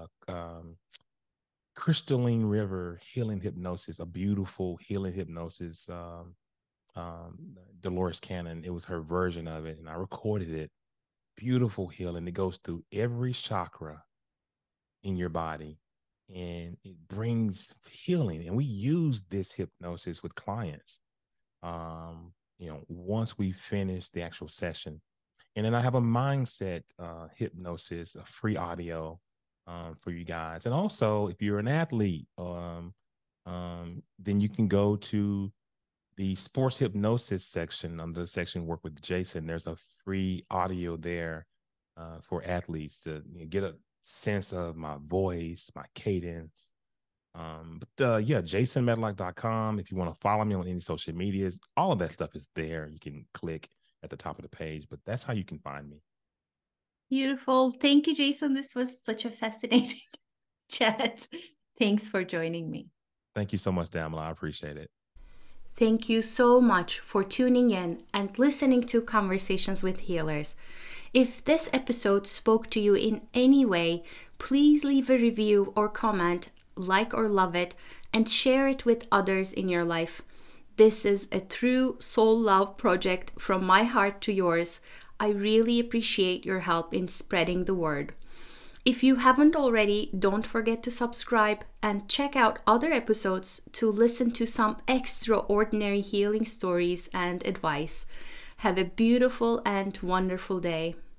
crystalline river healing hypnosis, a beautiful healing hypnosis. Dolores Cannon, it was her version of it, and I recorded it. Beautiful healing. It goes through every chakra in your body, and it brings healing. And we use this hypnosis with clients, you know, once we finish the actual session. And then I have a mindset hypnosis, a free audio for you guys. And also, if you're an athlete, then you can go to the sports hypnosis section under the section Work with Jason. There's a free audio there for athletes to, you know, get a sense of my voice, my cadence. Yeah, jasonmedlock.com. If you want to follow me on any social medias, all of that stuff is there. You can click at the top of the page, but that's how you can find me.
Beautiful. Thank you, Jason. This was such a fascinating chat. Thanks for joining me.
Thank you so much, Damla. I appreciate it.
Thank you so much for tuning in and listening to Conversations with Healers. If this episode spoke to you in any way, please leave a review or comment, like or love it, and share it with others in your life. This is a true soul love project from my heart to yours. I really appreciate your help in spreading the word. If you haven't already, don't forget to subscribe and check out other episodes to listen to some extraordinary healing stories and advice. Have a beautiful and wonderful day.